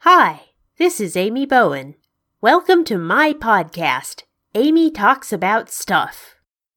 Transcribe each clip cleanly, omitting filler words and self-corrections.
Hi, this is Amy Bowen. Welcome to my podcast, Amy Talks About Stuff.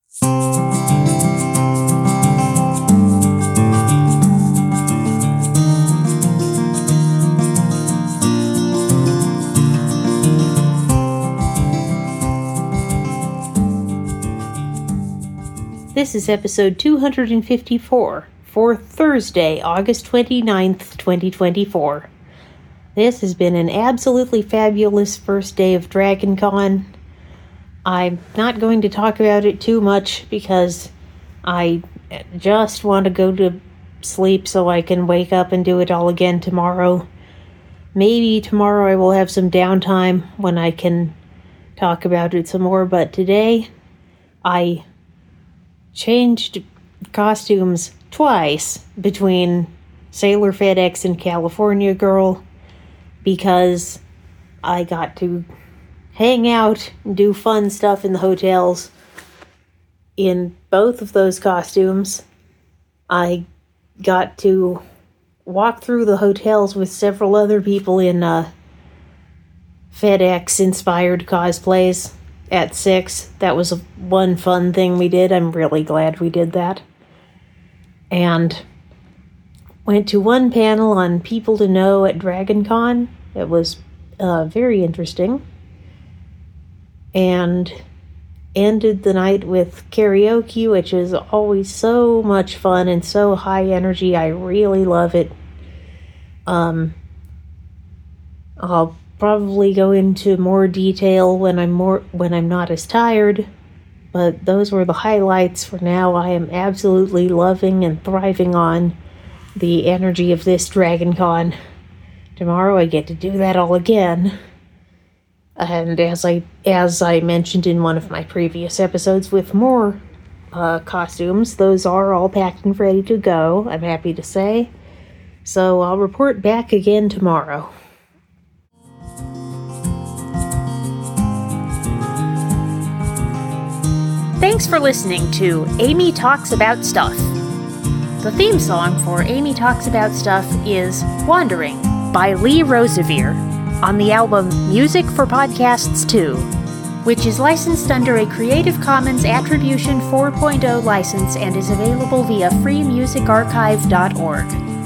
This is episode 254 for Thursday, August 29th, 2024. This has been an absolutely fabulous first day of DragonCon. I'm not going to talk about it too much because I just want to go to sleep so I can wake up and do it all again tomorrow. Maybe tomorrow I will have some downtime when I can talk about it some more, but today I changed costumes twice between Sailor FedEx and California Girl because I got to hang out and do fun stuff in the hotels in both of those costumes. I got to walk through the hotels with several other people in FedEx-inspired cosplays at 6. That was one fun thing we did. I'm really glad we did that. And went to one panel on people to know at DragonCon. It was very interesting. And ended the night with karaoke, which is always so much fun and so high energy. I really love it. I'll probably go into more detail when I'm not as tired, but those were the highlights for now. I am absolutely loving and thriving on the energy of this DragonCon. Tomorrow I get to do that all again. And as I mentioned in one of my previous episodes with more costumes, those are all packed and ready to go, I'm happy to say. So I'll report back again tomorrow. Thanks for listening to Amy Talks About Stuff. The theme song for Amy Talks About Stuff is Wandering by Lee Rosevere on the album Music for Podcasts 2, which is licensed under a Creative Commons Attribution 4.0 license and is available via freemusicarchive.org.